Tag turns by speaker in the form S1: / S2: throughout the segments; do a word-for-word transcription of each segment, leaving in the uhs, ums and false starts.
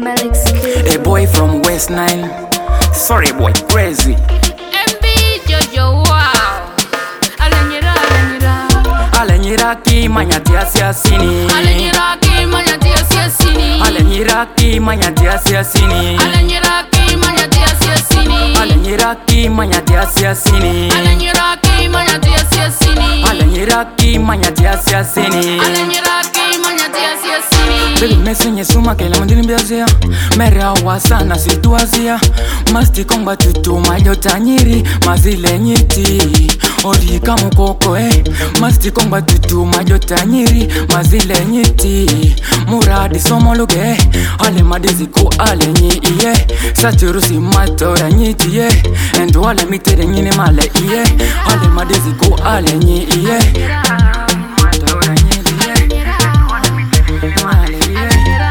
S1: A boy from West Nine. Sorry boy, crazy.
S2: M B Jojo wow. Alenyira alenyira.
S1: Alenyira ki manyati asiasini.
S2: Alenyira ki manyati asiasini.
S1: Alenyira ki manyati asiasini.
S2: Alenyira ki manyati asiasini.
S1: Alenyira ki manyati asiasini.
S2: Alenyira ki manyati asiasini.
S1: Alenyira ki manyati asiasini.
S2: Alenyira ki manyati asiasini.
S1: Baby mesenye suma kele mandini biazia. Mere awasana situazia. Masti komba tutu majota nyiri. Mazile nyiti Orika mukoko eh. Masti komba tutu majota nyiri. Mazile nyiti Muradi somo luge eh. Ale madizi ku ale nyi iye. Saturusi matora nyiti ye Endo wale mitere nyini male iye. Ale madizi ku ale nyi iye. Matora nyiti ye Male iye.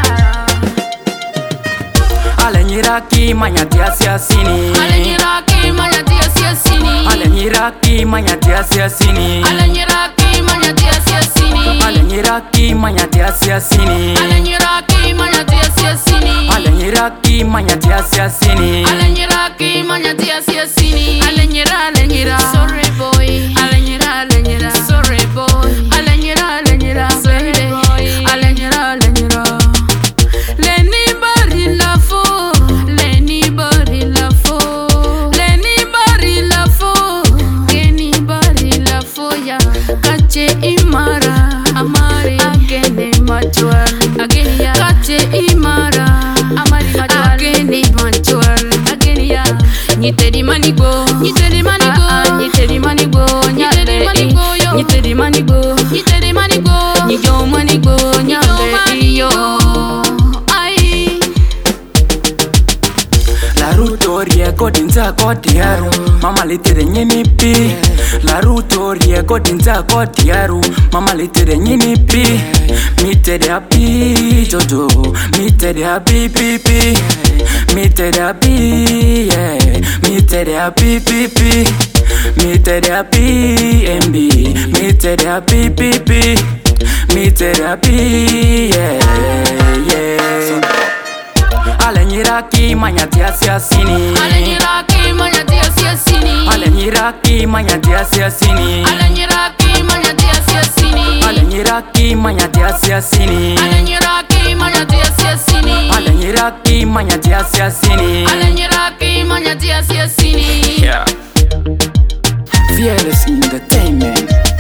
S1: Alenyira ki manyati asiasini.
S2: Alenyira ki manyati asiasini.
S1: Alenyira ki manyati asiasini.
S2: Alenyira ki manyati asiasini.
S1: Alenyira ki manyati asiasini.
S2: Alenyira ki manyati asiasini.
S1: Alenyira ki manyati asiasini.
S2: Alenyira ki manyati asiasini. Alenyira alenyira. Sorry boy. Alenyira alenyira. Sorry boy. Alenyira alenyira. Sorry boy. Alenyira alenyira. Leni bari la fo. Leni bari la fo. Leni bari la fo. Leni bari la fo ya. Kache imara. Amari. Agene machwar. Agene ya. Kache imara. Amari machwar. Agene machwar. Agene ya. Nyiteri manigo. Nyiteri manigo. Nyiteri manigo. Nyiteri manigo yo. Nyiteri manigo. Nyiteri manigo. Nyijo manigo. Nyambe iyo. Ai.
S1: La rutorie kodinza kotiaru. Mama litere nyini pi. La rutorie kodinza kotiaru. Mama litere nyini pi. Mitere api jojo. Mitere api pi pi. Mitere api yeah. Mitere api pi pi. Mitere api M B. Mitere api pi pi. Mitere api yeah yeah. Alenyira ki manyati asiasini.
S2: Alenyira ki manyati asiasini.
S1: Alenyira ki manyati asiasini.
S2: Alenyira ki manyati asiasini.
S1: Alenyira ki manyati asiasini.
S2: Alenyira ki manyati asiasini.
S1: Alenyira ki manyati asiasini.
S2: Alenyira ki manyati asiasini.
S1: Yeah. Fearless Entertainment.